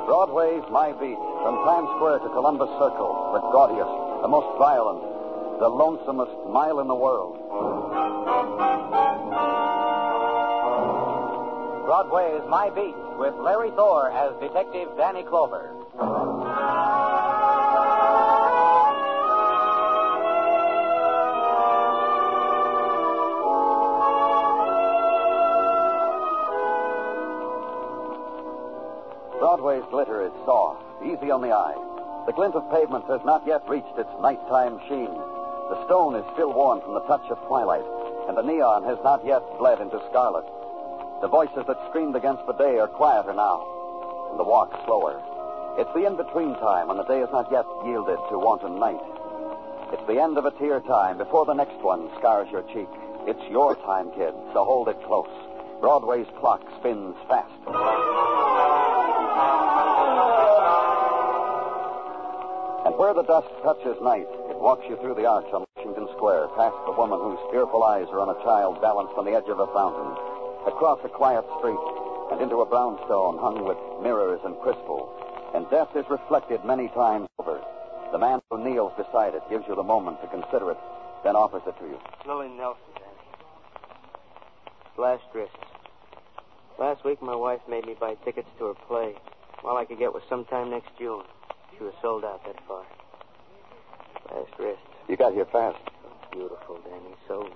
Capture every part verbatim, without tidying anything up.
Broadway's My Beat, from Times Square to Columbus Circle, the gaudiest, the most violent, the lonesomest mile in the world. Broadway's My Beat, with Larry Thor as Detective Danny Clover. Broadway's glitter is soft, easy on the eye. The glint of pavement has not yet reached its nighttime sheen. The stone is still warm from the touch of twilight, and the neon has not yet bled into scarlet. The voices that screamed against the day are quieter now, and the walk slower. It's the in-between time when the day has not yet yielded to wanton night. It's the end of a tear time before the next one scars your cheek. It's your time, kid, so hold it close. Broadway's clock spins fast. And where the dust touches night, it walks you through the arch on Washington Square, past the woman whose fearful eyes are on a child balanced on the edge of a fountain, across a quiet street, and into a brownstone hung with mirrors and crystal. And death is reflected many times over. The man who kneels beside it gives you the moment to consider it, then offers it to you. Lily Nelson, Danny. Last wrist. Last week, my wife made me buy tickets to her play. All I could get was sometime next June. She was sold out that far. Last wrist. You got here fast. So beautiful, Danny. So...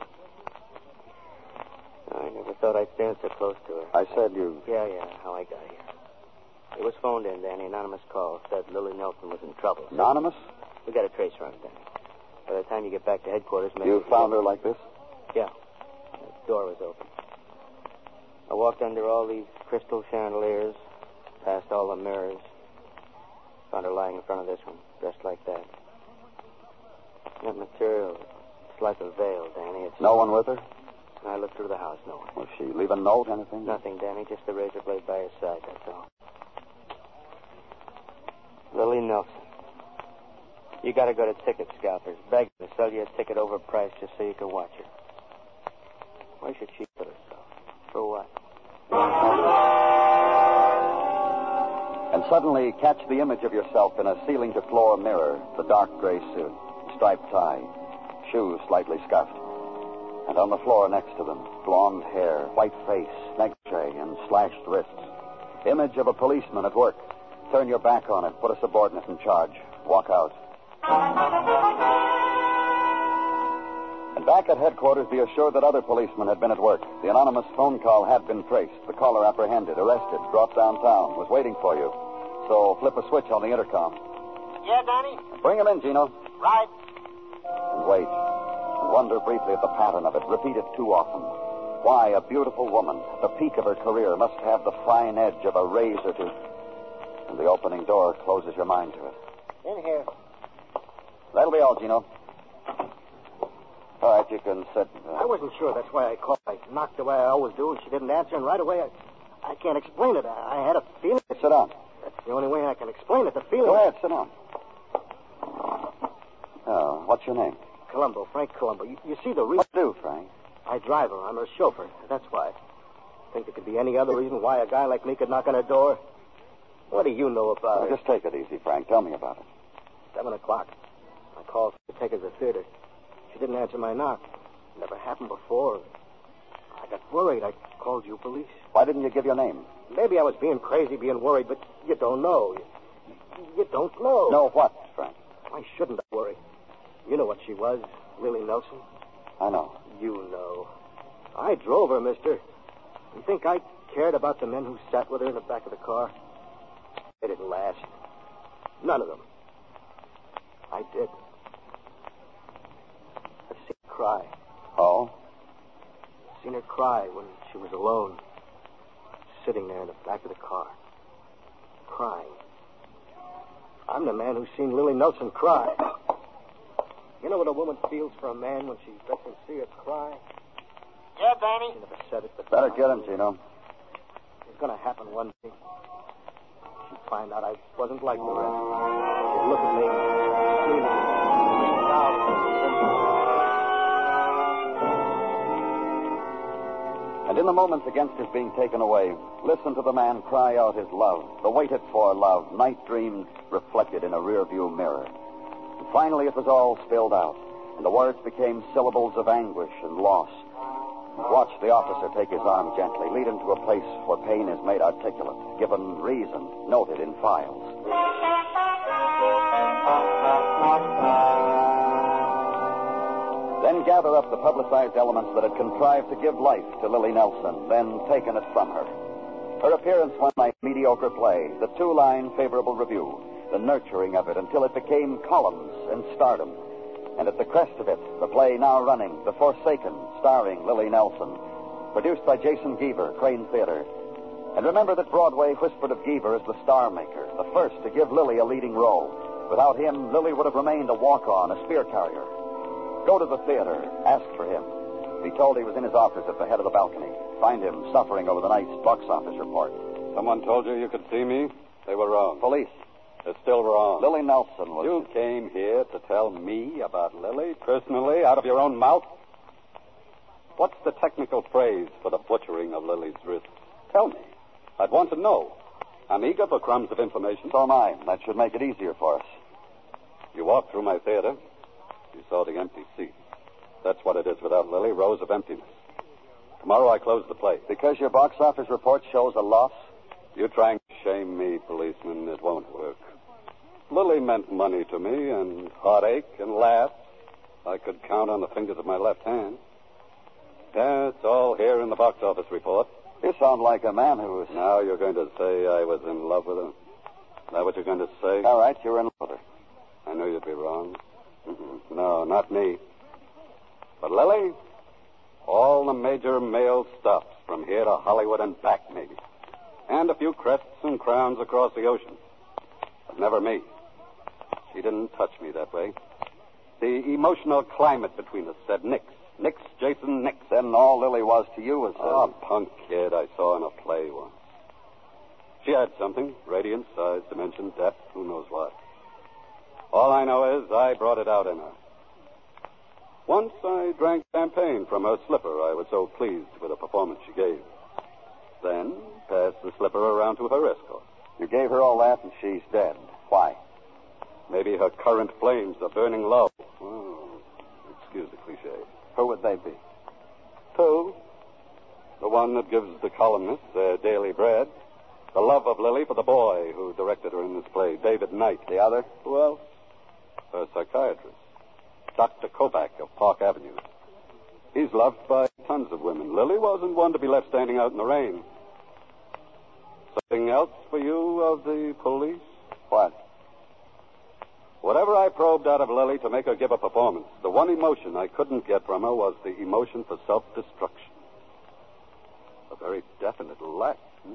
I never thought I'd stand so close to her. I said you... Yeah, yeah, how I got here. It was phoned in, Danny. Anonymous call. Said Lily Nelson was in trouble. So Anonymous? We got a trace run, Danny. By the time you get back to headquarters... maybe You found her like this? Yeah. The door was open. I walked under all these crystal chandeliers, past all the mirrors. Found her lying in front of this one, dressed like that. That material, it's like a veil, Danny. It's... No one with her? I looked through the house, no one. Was she leave a note, anything? Nothing, Danny, just the razor blade by her side, that's all. Lily Nelson. You gotta go to ticket scalpers, beg them to sell you a ticket overpriced just so you can watch her. Why should she kill herself? For what? And suddenly catch the image of yourself in a ceiling-to-floor mirror, the dark gray suit, striped tie, shoes slightly scuffed. And on the floor next to them, blonde hair, white face, negligee, and slashed wrists. Image of a policeman at work. Turn your back on it, put a subordinate in charge, walk out. And back at headquarters, be assured that other policemen had been at work. The anonymous phone call had been traced. The caller apprehended, arrested, brought downtown, was waiting for you. So flip a switch on the intercom. Yeah, Danny? Bring him in, Gino. Right. And wait. And wonder briefly at the pattern of it. Repeat it too often. Why, a beautiful woman, at the peak of her career, must have the fine edge of a razor to... And the opening door closes your mind to it. In here. That'll be all, Gino. All right, you can sit. Uh... I wasn't sure. That's why I called. I knocked the way I always do, and she didn't answer, and right away I... I can't explain it. I, I had a feeling... Sit down. That's the only way I can explain it, the feeling... Go ahead, sit down. Oh, what's your name? Columbo, Frank Columbo. You, you see the reason... What do you do, Frank? I drive her. I'm her chauffeur. That's why. Think there could be any other reason why a guy like me could knock on her door? What do you know about Well, her? just take it easy, Frank. Tell me about it. Seven o'clock. I called to take her to the theater. She didn't answer my knock. Never happened before. I got worried. I called you police. Why didn't you give your name? Maybe I was being crazy, being worried, but you don't know. You, you don't know. Know what, Frank? Why shouldn't I worry? You know what she was, Lily Nelson. I know. You know. I drove her, mister. You think I cared about the men who sat with her in the back of the car? They didn't last. None of them. I did. I've seen her cry. Oh? Seen her cry when she was alone. Sitting there in the back of the car. Crying. I'm the man who's seen Lily Nelson cry. You know what a woman feels for a man when she lets him see her cry? Yeah, Danny? She never said it, but... Better get him, Gino. It's going to happen one day. She'd find out I wasn't like the rest. She'd look at me, see me, reach out, And And in the moments against his being taken away, listen to the man cry out his love, the waited-for love, night-dreamed, reflected in a rearview mirror. And finally it was all spilled out, and the words became syllables of anguish and loss. Watch the officer take his arm gently, lead him to a place where pain is made articulate, given reason, noted in files. Then gather up the publicized elements that had contrived to give life to Lily Nelson, then taken it from her. Her appearance one night, mediocre play, the two-line favorable review, the nurturing of it until it became columns and stardom. And at the crest of it, the play now running, The Forsaken, starring Lily Nelson, produced by Jason Geaver, Crane Theater. And remember that Broadway whispered of Geaver as the star maker, the first to give Lily a leading role. Without him, Lily would have remained a walk-on, a spear carrier. Go to the theater, ask for him. Be told he was in his office at the head of the balcony. Find him suffering over the night's box office report. Someone told you you could see me? They were wrong. Police. They're still wrong. Lily Nelson was... You came here to tell me about Lily, personally, out of your own mouth? What's the technical phrase for the butchering of Lily's wrists? Tell me. I'd want to know. I'm eager for crumbs of information. So am I. That should make it easier for us. You walked through my theater. You saw the empty seats. That's what it is without Lily, rows of emptiness. Tomorrow I close the play. Because your box office report shows a loss? You're trying to shame me, policeman. It won't work. Lily meant money to me, and heartache and laughs I could count on the fingers of my left hand. Yeah, it's all here in the box office report. You sound like a man who was... Now you're going to say I was in love with her? Is that what you're going to say? All right, you're in love with her. I knew you'd be wrong. Mm-mm. No, not me. But Lily, all the major mail stops from here to Hollywood and back, maybe. And a few crests and crowns across the ocean. But never me. She didn't touch me that way. The emotional climate between us said Nix. Nix, Jason, Nix. Then all Lily was to you was... Oh, a punk kid I saw in a play once. She had something. Radiance, size, dimension, depth, who knows what. All I know is I brought it out in her. Once I drank champagne from her slipper. I was so pleased with the performance she gave. Then passed the slipper around to her escort. You gave her all that and she's dead. Why? Maybe her current flames are burning low. Oh, excuse the cliche. Who would they be? Two. The one that gives the columnists their daily bread. The love of Lily for the boy who directed her in this play, David Knight. The other? Who else? Her psychiatrist, Doctor Kovac of Park Avenue. He's loved by tons of women. Lily wasn't one to be left standing out in the rain. Something else for you of the police? What? Whatever I probed out of Lily to make her give a performance, the one emotion I couldn't get from her was the emotion for self-destruction. A very definite lack, hmm?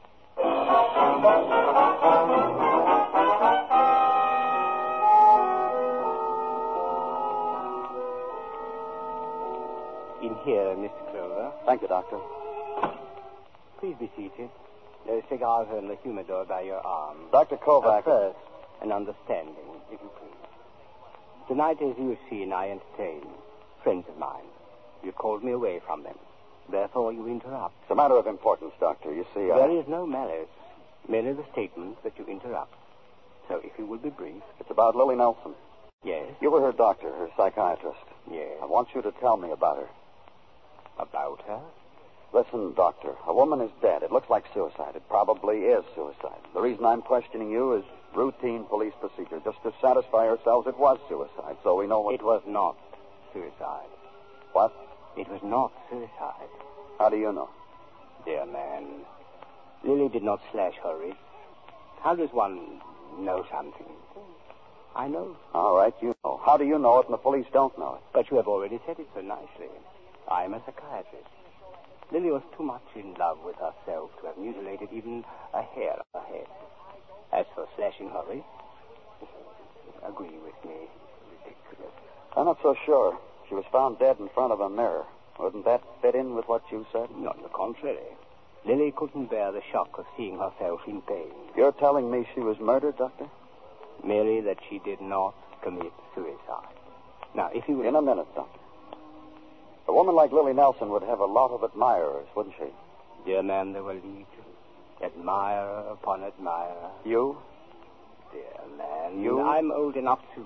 In here, Mister Clover. Thank you, Doctor. Please be seated. Those cigars are in the humidor by your arm. Doctor Kovac. At first, an understanding, if you please. Tonight, as you have seen, I entertain friends of mine. You called me away from them. Therefore, you interrupt. It's a matter of importance, Doctor. You see, I... There is no malice. Merely the statement that you interrupt. So, if you will be brief. It's about Lily Nelson. Yes? You were her doctor, her psychiatrist. Yes. I want you to tell me about her. About her? Listen, Doctor, a woman is dead. It looks like suicide. It probably is suicide. The reason I'm questioning you is routine police procedure, just to satisfy ourselves it was suicide, so we know what... It was not suicide. What? It was not suicide. How do you know? Dear man, Lily did not slash her wrist. How does one know something? I know. All right, you know. How do you know it and the police don't know it? But you have already said it so nicely. I am a psychiatrist. Lily was too much in love with herself to have mutilated even a hair of her head. As for slashing her wrist, agree with me. Ridiculous. I'm not so sure. She was found dead in front of a mirror. Wouldn't that fit in with what you said? No, on the contrary. Lily couldn't bear the shock of seeing herself in pain. You're telling me she was murdered, Doctor? Merely that she did not commit suicide. Now, if you... In a minute, Doctor. A woman like Lily Nelson would have a lot of admirers, wouldn't she? Dear man, there were legion. Admirer upon admirer. You? Dear man, You? I'm old enough to...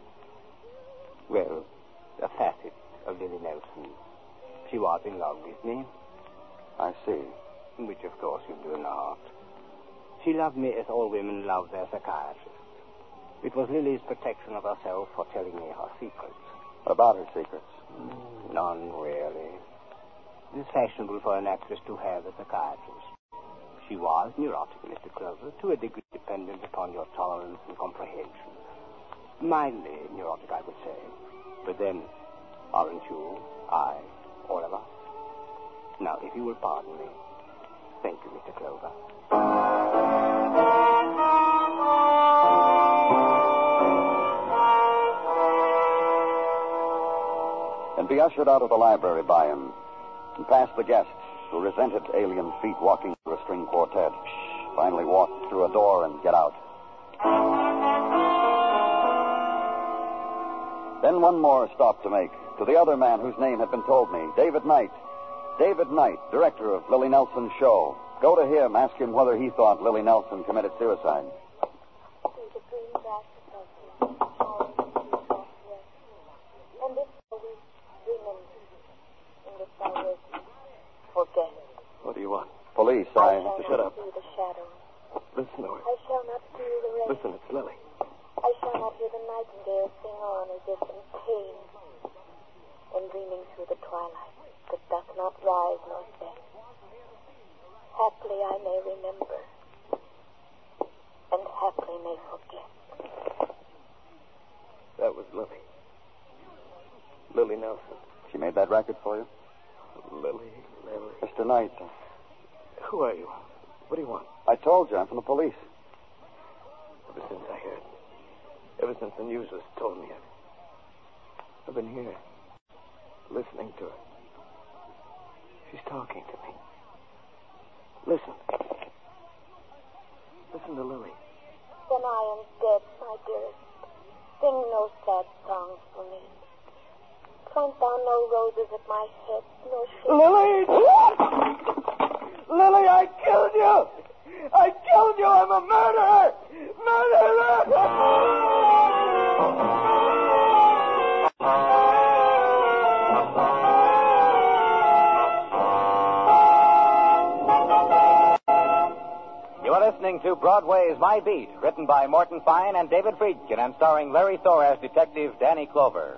Well, a facet of Lily Nelson. She was in love with me, I see. which of course you do not. She loved me as all women love their psychiatrist. It was Lily's protection of herself for telling me her secrets. What about her secrets? None, really. It is fashionable for an actress to have a psychiatrist. She was neurotic, Mister Clover, to a degree dependent upon your tolerance and comprehension. Mildly neurotic, I would say. But then, aren't you, I, all of us? Now, if you will pardon me. Thank you, Mister Clover. And be ushered out of the library by him, and past the guests who resented alien feet walking through a string quartet, finally walk through a door and get out. Then one more stop to make, to the other man whose name had been told me, David Knight. David Knight, director of Lily Nelson's show. Go to him, ask him whether he thought Lily Nelson committed suicide. Forget. What do you want? Police, I I... shall Shut up. See the shadow. Listen to her. I shall not feel the rain. Listen, it's Lily. I shall not hear the nightingale sing on as if in pain, and dreaming through the twilight that doth not rise nor set. Haply I may remember, and haply may forget. That was Lily. Lily Nelson. She made that record for you? Lily, Lily. Mister Knight, uh, Who are you? What do you want? I told you I'm from the police. Ever since I heard, ever since the news was told me, I've, I've been here, listening to her. She's talking to me. Listen. Listen to Lily. Then I am dead, my dearest. Sing no sad songs for me. Plant thou no roses at my head, nor shake... Lily! Lily, I killed you! I killed you! I'm a murderer! You are listening to Broadway's My Beat, written by Morton Fine and David Friedkin, and starring Larry Thor as Detective Danny Clover.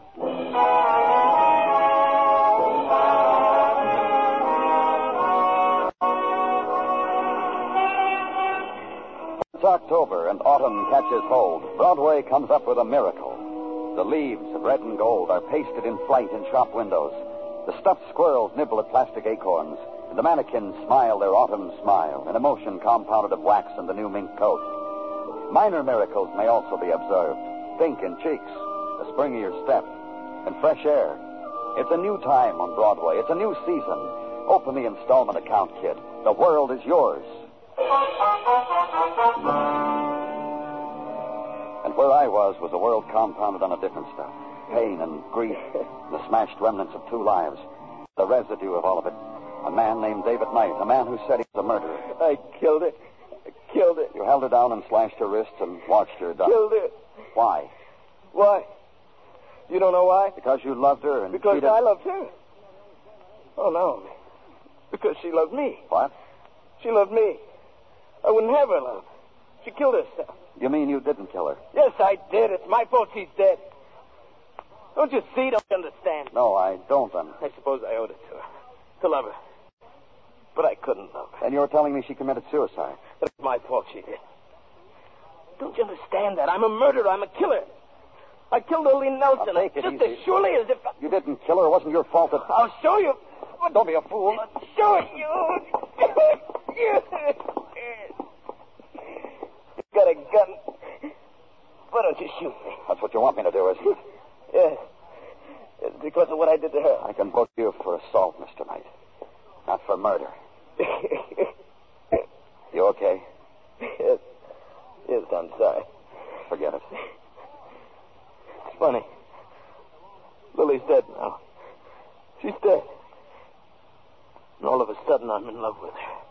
It's October and autumn catches hold. Broadway comes up with a miracle. The leaves of red and gold are pasted in flight in shop windows. The stuffed squirrels nibble at plastic acorns, and the mannequins smile their autumn smile, an emotion compounded of wax and the new mink coat. Minor miracles may also be observed. Pink in cheeks, a springier step, and fresh air. It's a new time on Broadway. It's a new season. Open the installment account, kid. The world is yours. And where I was was a world compounded on a different stuff. Pain and grief, and the smashed remnants of two lives. The residue of all of it. A man named David Knight, a man who said he was a murderer. I killed it. I killed it. You held her down and slashed her wrists and watched her die. Killed it. Why? Why? You don't know why? Because you loved her and Because cheated... I loved her. Oh, no. Because she loved me. What? She loved me. I wouldn't have her love. She killed herself. You mean you didn't kill her? Yes, I did. It's my fault she's dead. Don't you see? Don't you understand? No, I don't. I'm... I suppose I owed it to her. To love her. But I couldn't love her. And you're telling me she committed suicide? It's my fault she did. Don't you understand that? I'm a murderer. I'm a killer. I killed Lily Nelson. Now, take it just easy. as surely as if... I... You didn't kill her. It wasn't your fault that... I'll show you. Don't be a fool. I'll show you. You got a gun. Why don't you shoot me? That's what you want me to do, isn't it? Yes. It's because of what I did to her. I can book you for assault, Mister Knight. Not for murder. You okay? Yes. Yes, I'm sorry. Forget it. It's funny. Lily's dead now. She's dead. And all of a sudden, I'm in love with her.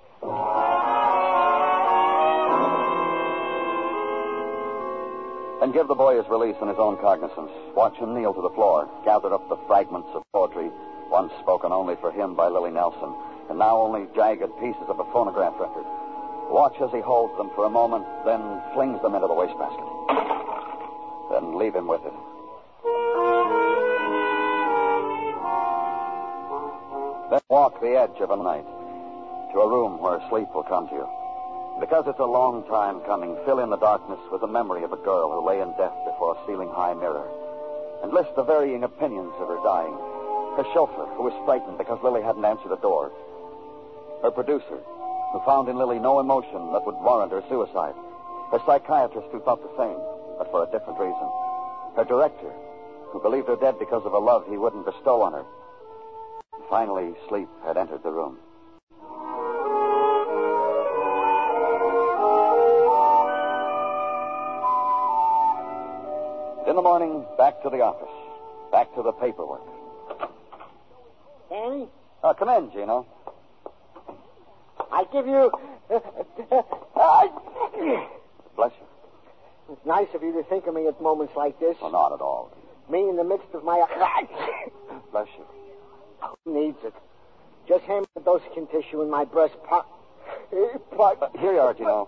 Then give the boy his release and his own cognizance. Watch him kneel to the floor, gather up the fragments of poetry once spoken only for him by Lily Nelson, and now only jagged pieces of a phonograph record. Watch as he holds them for a moment, then flings them into the wastebasket. Then leave him with it. Then walk the edge of a night to a room where sleep will come to you. Because it's a long time coming, fill in the darkness with the memory of a girl who lay in death before a ceiling-high mirror. And list the varying opinions of her dying. Her chauffeur, who was frightened because Lily hadn't answered the door. Her producer, who found in Lily no emotion that would warrant her suicide. Her psychiatrist, who thought the same, but for a different reason. Her director, who believed her dead because of a love he wouldn't bestow on her. And finally, sleep had entered the room. In the morning, back to the office. Back to the paperwork. Danny? Oh, come in, Gino. I give you... Bless you. It's nice of you to think of me at moments like this. Well, not at all. Me in the midst of my... Bless you. Who needs it? Just hand me the dosing tissue in my breast pocket. Uh, here you are, Gino.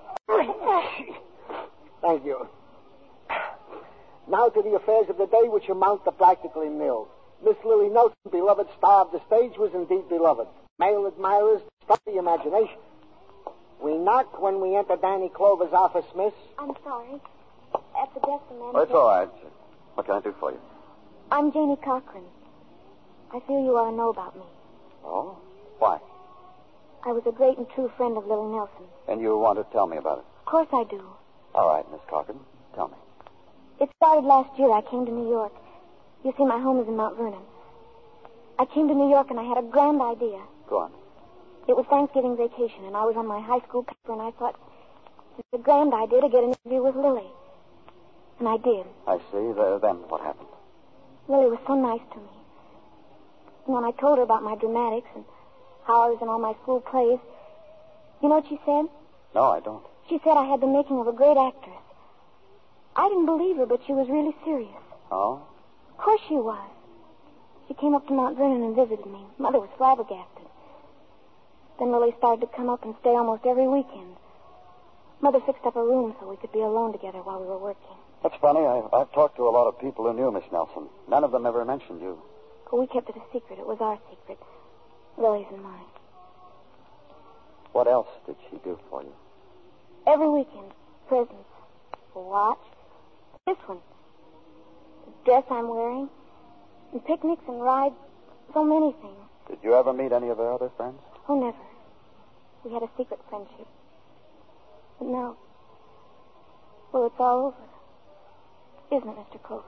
Thank you. Now to the affairs of the day which amount to practically nil. Miss Lily Nelson, beloved star of the stage, was indeed beloved. Male admirers struck the imagination. We knock when we enter Danny Clover's office, miss. I'm sorry. At the desk, the man... Oh, it's all right. What can I do for you? I'm Janie Cochran. I feel you ought to know about me. Oh? Why? I was a great and true friend of Lily Nelson. And you want to tell me about it? Of course I do. All right, Miss Cochran. Tell me. It started last year. I came to New York. You see, my home is in Mount Vernon. I came to New York, and I had a grand idea. Go on. It was Thanksgiving vacation, and I was on my high school paper, and I thought, it's a grand idea to get an interview with Lily. And I did. I see. The, then what happened? Lily was so nice to me. And when I told her about my dramatics and how I was in all my school plays, you know what she said? No, I don't. She said I had the making of a great actress. I didn't believe her, but she was really serious. Oh? Of course she was. She came up to Mount Vernon and visited me. Mother was flabbergasted. Then Lily started to come up and stay almost every weekend. Mother fixed up a room so we could be alone together while we were working. That's funny. I, I've talked to a lot of people who knew Miss Nelson. None of them ever mentioned you. But we kept it a secret. It was our secret. Lily's and mine. What else did she do for you? Every weekend, presents. A watch. This one. The dress I'm wearing. And picnics and rides. So many things. Did you ever meet any of her other friends? Oh, never. We had a secret friendship. But now, well, it's all over. Isn't it, Mister Clover?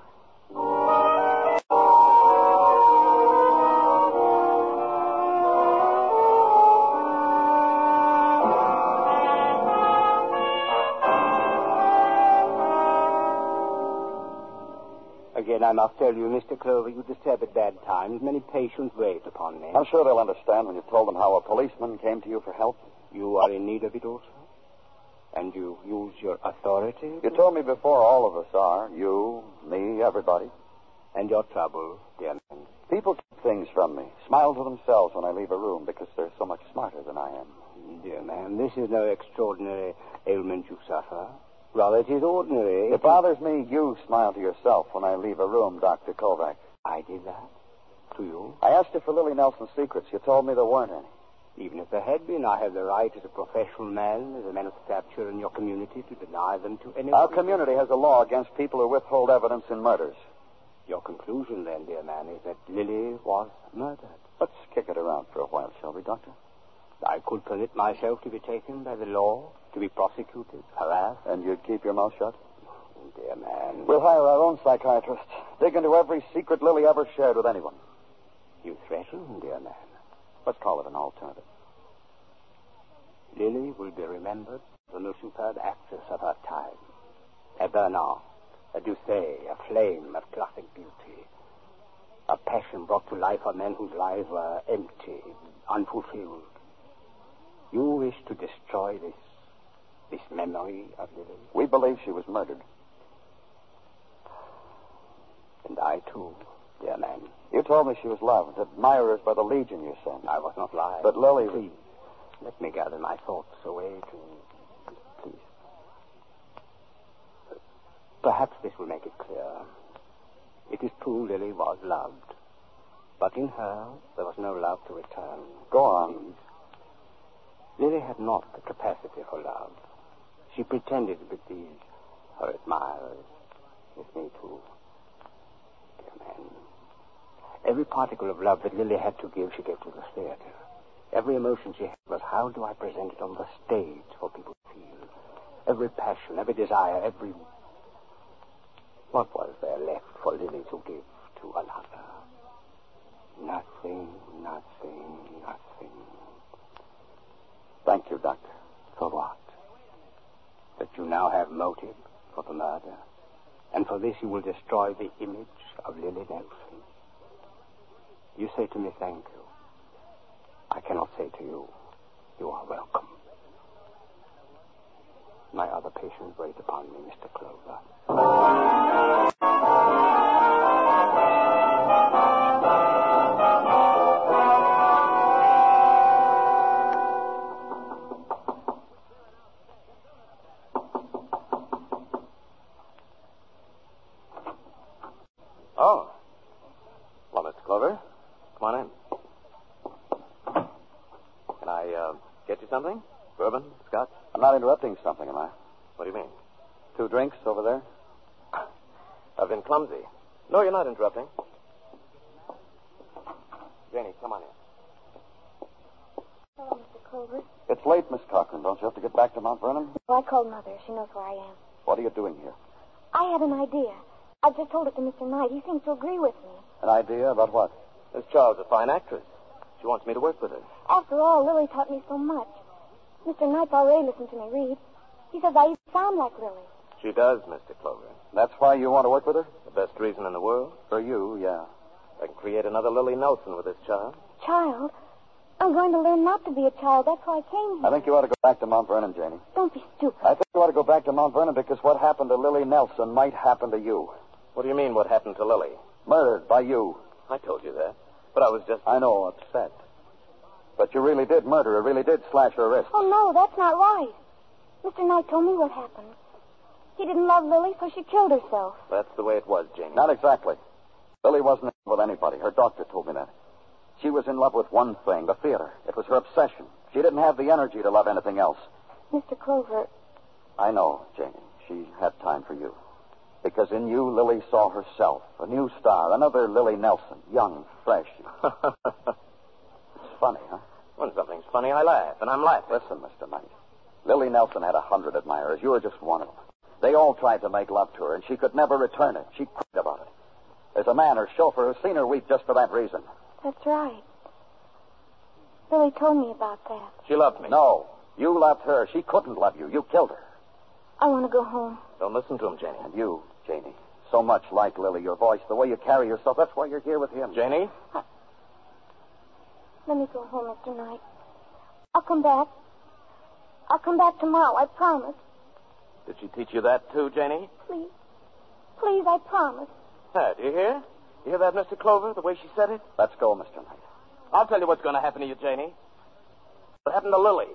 Again, I must tell you, Mister Clover, you disturb at bad times. Many patients wait upon me. I'm sure they'll understand when you told them how a policeman came to you for help. You are in need of it also? And you use your authority? You told me before all of us are. You, me, everybody. And your trouble, dear man? People keep things from me. Smile to themselves when I leave a room because they're so much smarter than I am. Dear man, this is no extraordinary ailment you suffer. Rather, it is ordinary. It bothers me you smile to yourself when I leave a room, Doctor Kovac. I did that? To you? I asked you for Lily Nelson's secrets. You told me there weren't any. Even if there had been, I have the right as a professional man, as a man of stature in your community, to deny them to anyone. Our community has a law against people who withhold evidence in murders. Your conclusion, then, dear man, is that Lily was murdered. Let's kick it around for a while, shall we, Doctor? I could permit myself to be taken by the law, to be prosecuted, harassed. And you'd keep your mouth shut? Oh, dear man. We'll hire our own psychiatrist. Dig into every secret Lily ever shared with anyone. You threaten, dear man. Let's call it an alternative. Lily will be remembered as the most superb actress of her time. A Bernard, a Doucet, a flame of classic beauty. A passion brought to life for men whose lives were empty, unfulfilled. You wish to destroy this, this memory of Lily? We believe she was murdered. And I, too, dear man. You told me she was loved, admirers by the Legion, you said. I was not lying. But Lily... Please, let me gather my thoughts away to... Please. Perhaps this will make it clear. It is true Lily was loved. But in her, there was no love to return. Go on. Please. Lily had not the capacity for love. She pretended with these, her admirers, with me too. Dear man, every particle of love that Lily had to give, she gave to the theater. Every emotion she had was, how do I present it on the stage for people to feel? Every passion, every desire, every... What was there left for Lily to give to another? Nothing, nothing, nothing. Thank you, Doctor. For what? That you now have motive for the murder. And for this you will destroy the image of Lily Nelson. You say to me, thank you. I cannot say to you, you are welcome. My other patients wait upon me, Mister Clover. Oh. Well, Mister Clover, come on in. Can I uh, get you something? Bourbon? Scotch? I'm not interrupting something, am I? What do you mean? Two drinks over there? I've been clumsy. No, you're not interrupting. Janie, come on in. Hello, Mister Clover. It's late, Miss Cochran. Don't you have to get back to Mount Vernon? Oh, I called Mother. She knows where I am. What are you doing here? I had an idea. I've just told it to Mister Knight. He seems to agree with me. An idea about what? This child's a fine actress. She wants me to work with her. After all, Lily taught me so much. Mister Knight's already listened to me read. He says I even sound like Lily. She does, Mister Clover. That's why you want to work with her? The best reason in the world. For you, yeah. I can create another Lily Nelson with this child. Child? I'm going to learn not to be a child. That's why I came here. I think you ought to go back to Mount Vernon, Janie. Don't be stupid. I think you ought to go back to Mount Vernon because what happened to Lily Nelson might happen to you. What do you mean, what happened to Lily? Murdered by you. I told you that. But I was just... I know, upset. But you really did murder her, really did slash her wrist. Oh, no, that's not right. Mister Knight told me what happened. He didn't love Lily, so she killed herself. That's the way it was, Janie. Not exactly. Lily wasn't in love with anybody. Her doctor told me that. She was in love with one thing, the theater. It was her obsession. She didn't have the energy to love anything else. Mister Clover... I know, Janie. She had time for you. Because in you, Lily saw herself, a new star, another Lily Nelson, young, fresh. It's funny, huh? When something's funny, I laugh, and I'm laughing. Listen, Mister Knight. Lily Nelson had a hundred admirers. You were just one of them. They all tried to make love to her, and she could never return it. She cried about it. There's a man, her chauffeur, who's seen her weep just for that reason. That's right. Lily told me about that. She loved me. No, you loved her. She couldn't love you. You killed her. I want to go home. Don't listen to him, Janie. And you, Janie, so much like Lily, your voice, the way you carry yourself, that's why you're here with him. Janie? I... Let me go home, Mister Knight. I'll come back. I'll come back tomorrow, I promise. Did she teach you that, too, Janie? Please. Please, I promise. Hey, do you hear? You hear that, Mister Clover, the way she said it? Let's go, Mister Knight. I'll tell you what's going to happen to you, Janie. What happened to Lily?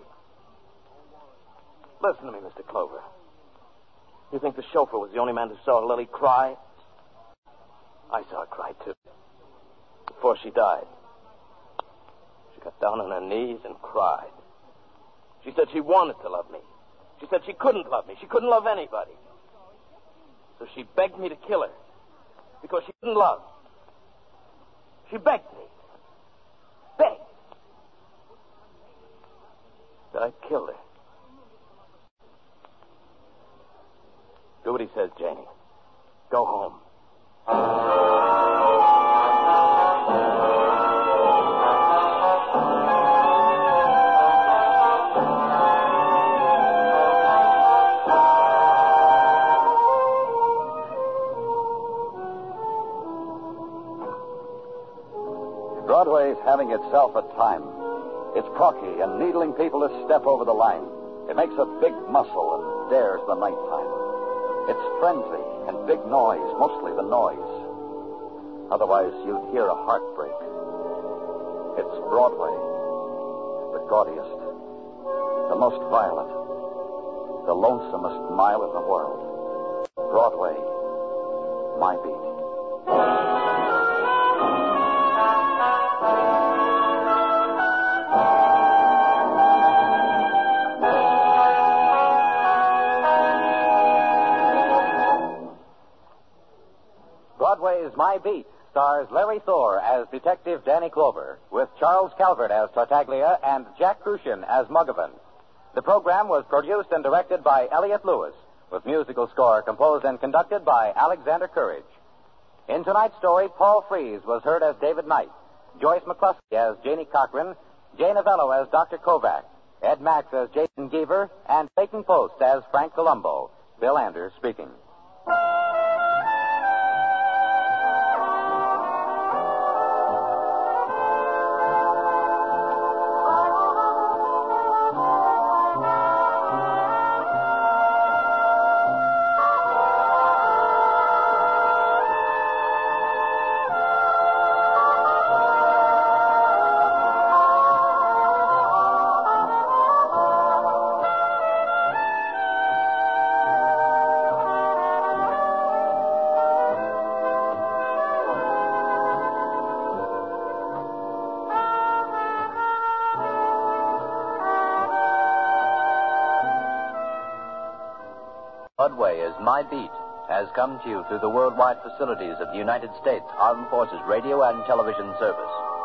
Listen to me, Mister Clover. You think the chauffeur was the only man who saw Lily cry? I saw her cry, too. Before she died. She got down on her knees and cried. She said she wanted to love me. She said she couldn't love me. She couldn't love anybody. So she begged me to kill her. Because she couldn't love. She begged me. Begged. That I killed her. Do what he says, Janie. Go home. giving itself a time. It's cocky and needling people to step over the line. It makes a big muscle and dares the nighttime. It's frenzy and big noise, mostly the noise. Otherwise, you'd hear a heartbreak. It's Broadway, the gaudiest, the most violent, the lonesomest mile in the world. Broadway, my beat. Broadway's My Beat stars Larry Thor as Detective Danny Clover, with Charles Calvert as Tartaglia and Jack Crucian as Muggavan. The program was produced and directed by Elliott Lewis, with musical score composed and conducted by Alexander Courage. In tonight's story, Paul Frees was heard as David Knight, Joyce McCluskey as Janie Cochran, Jay Novello as Doctor Kovac, Ed Max as Jason Geaver, and Clayton Post as Frank Columbo. Bill Anders speaking. Broadway is My Beat has come to you through the worldwide facilities of the United States Armed Forces Radio and Television Service.